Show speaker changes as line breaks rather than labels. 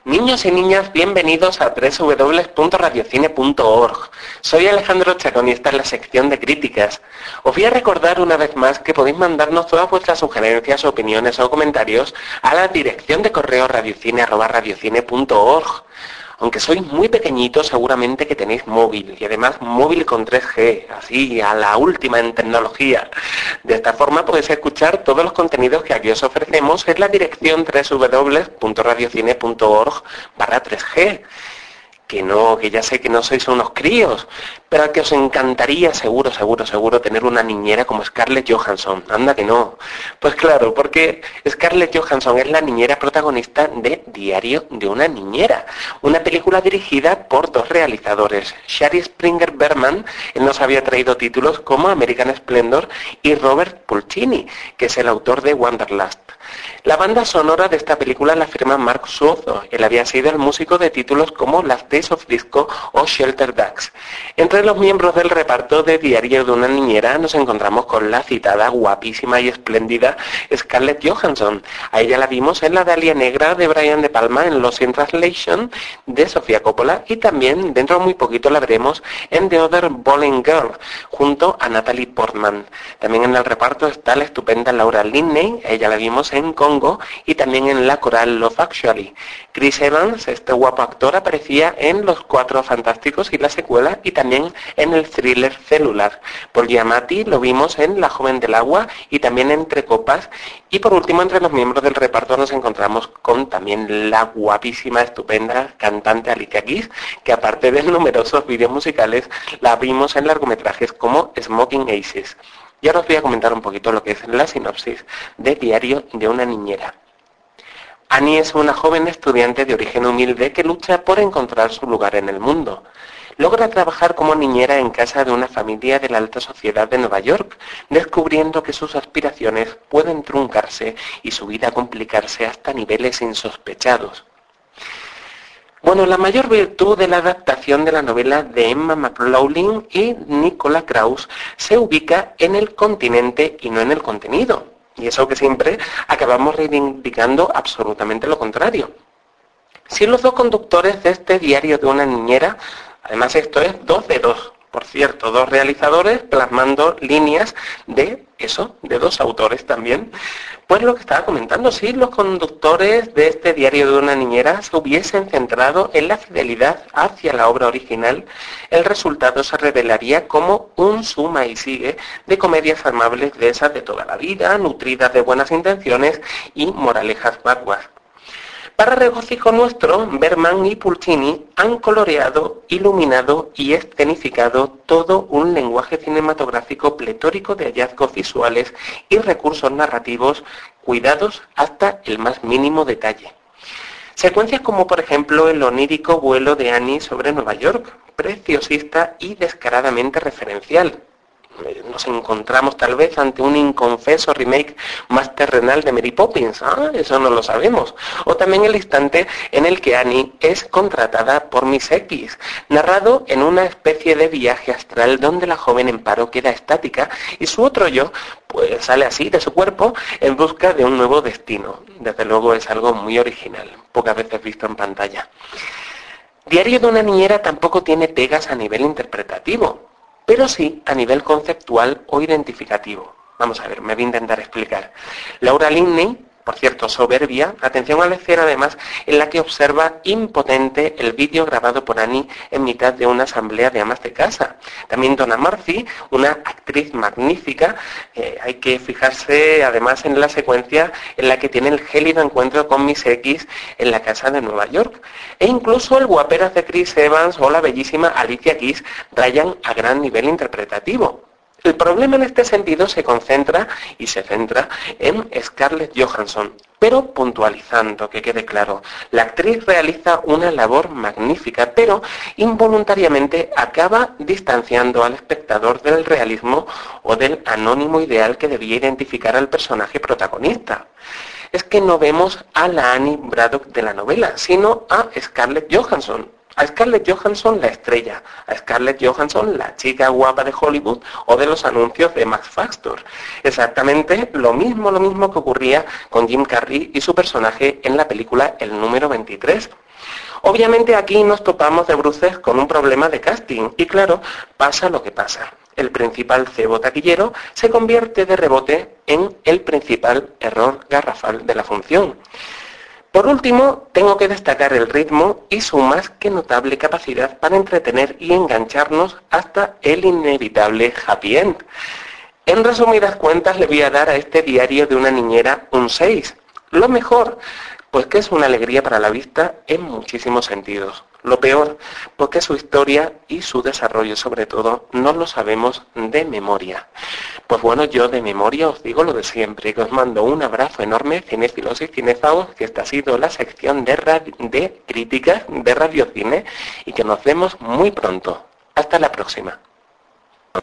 Niños y niñas, bienvenidos a www.radiocine.org. Soy Alejandro Chacón y esta es la sección de críticas. Os voy a recordar una vez más que podéis mandarnos todas vuestras sugerencias, opiniones o comentarios a la dirección de correo radiocine@radiocine.org. Aunque sois muy pequeñitos, seguramente que tenéis móvil, y además móvil con 3G, así a la última en tecnología. De esta forma podéis escuchar todos los contenidos que aquí os ofrecemos en la dirección www.radiocine.org/3G. Que ya sé que no sois unos críos, pero que os encantaría seguro tener una niñera como Scarlett Johansson. Anda que no. Pues claro, porque Scarlett Johansson es la niñera protagonista de Diario de una niñera, una película dirigida por dos realizadores, Shari Springer Berman, él nos había traído títulos como American Splendor, y Robert Pulcini, que es el autor de Wanderlust. La banda sonora de esta película la firma Mark Suozo. Él había sido el músico de títulos como Last Days of Disco o Shelter Ducks. Entre los miembros del reparto de Diario de una niñera nos encontramos con la citada, guapísima y espléndida Scarlett Johansson. A ella la vimos en La Dalia Negra de Brian De Palma, en Lost in Translation de Sofía Coppola, y también dentro de muy poquito la veremos en The Other Bowling Girl junto a Natalie Portman. También en el reparto está la estupenda Laura Linney. A ella la vimos en Congo y también en la coral Love Actually. Chris Evans, este guapo actor, aparecía en Los Cuatro Fantásticos y la secuela, y también en el thriller Celular. Paul Giamatti lo vimos en La Joven del Agua y también Entre Copas. Y por último, entre los miembros del reparto nos encontramos con también la guapísima, estupenda cantante Alicia Keys, que aparte de numerosos vídeos musicales, la vimos en largometrajes como Smoking Aces. Y ahora os voy a comentar un poquito lo que es la sinopsis de Diario de una niñera. Annie es una joven estudiante de origen humilde que lucha por encontrar su lugar en el mundo. Logra trabajar como niñera en casa de una familia de la alta sociedad de Nueva York, descubriendo que sus aspiraciones pueden truncarse y su vida complicarse hasta niveles insospechados. Bueno, la mayor virtud de la adaptación de la novela de Emma McLaughlin y Nicola Kraus se ubica en el continente y no en el contenido. Y eso que siempre acabamos reivindicando absolutamente lo contrario. Si los dos conductores de este Diario de una niñera, además esto es 2 de 2, por cierto, dos realizadores plasmando líneas de eso, de dos autores también. Pues lo que estaba comentando, si los conductores de este Diario de una niñera se hubiesen centrado en la fidelidad hacia la obra original, el resultado se revelaría como un suma y sigue de comedias amables de esas de toda la vida, nutridas de buenas intenciones y moralejas vacuas. Para regocijo nuestro, Berman y Pulcini han coloreado, iluminado y escenificado todo un lenguaje cinematográfico pletórico de hallazgos visuales y recursos narrativos cuidados hasta el más mínimo detalle. Secuencias como por ejemplo el onírico vuelo de Annie sobre Nueva York, preciosista y descaradamente referencial. Nos encontramos tal vez ante un inconfeso remake más terrenal de Mary Poppins, eso no lo sabemos. O también el instante en el que Annie es contratada por Miss X, narrado en una especie de viaje astral donde la joven en paro queda estática y su otro yo pues sale así de su cuerpo en busca de un nuevo destino. Desde luego es algo muy original, pocas veces visto en pantalla. Diario de una niñera tampoco tiene pegas a nivel interpretativo, pero sí a nivel conceptual o identificativo. Vamos a ver, me voy a intentar explicar. Laura Linney, por cierto, soberbia, atención a la escena además en la que observa impotente el vídeo grabado por Annie en mitad de una asamblea de amas de casa. También Donna Murphy, una actriz magnífica, hay que fijarse además en la secuencia en la que tiene el gélido encuentro con Miss X en la casa de Nueva York. E incluso el guaperas de Chris Evans o la bellísima Alicia Keys rayan a gran nivel interpretativo. El problema en este sentido se concentra y se centra en Scarlett Johansson, pero puntualizando, que quede claro, la actriz realiza una labor magnífica, pero involuntariamente acaba distanciando al espectador del realismo o del anónimo ideal que debía identificar al personaje protagonista. Es que no vemos a la Annie Braddock de la novela, sino a Scarlett Johansson. A Scarlett Johansson la estrella, a Scarlett Johansson la chica guapa de Hollywood o de los anuncios de Max Factor. Exactamente lo mismo que ocurría con Jim Carrey y su personaje en la película El número 23. Obviamente aquí nos topamos de bruces con un problema de casting y claro, pasa lo que pasa. El principal cebo taquillero se convierte de rebote en el principal error garrafal de la función. Por último, tengo que destacar el ritmo y su más que notable capacidad para entretener y engancharnos hasta el inevitable happy end. En resumidas cuentas, le voy a dar a este diario de una niñera un 6. Lo mejor, pues que es una alegría para la vista en muchísimos sentidos. Lo peor, pues que su historia y su desarrollo sobre todo no lo sabemos de memoria. Pues bueno, yo de memoria os digo lo de siempre, que os mando un abrazo enorme, cinéfilos y cinezaos, que esta ha sido la sección de críticas de Radio Cine y que nos vemos muy pronto. Hasta la próxima.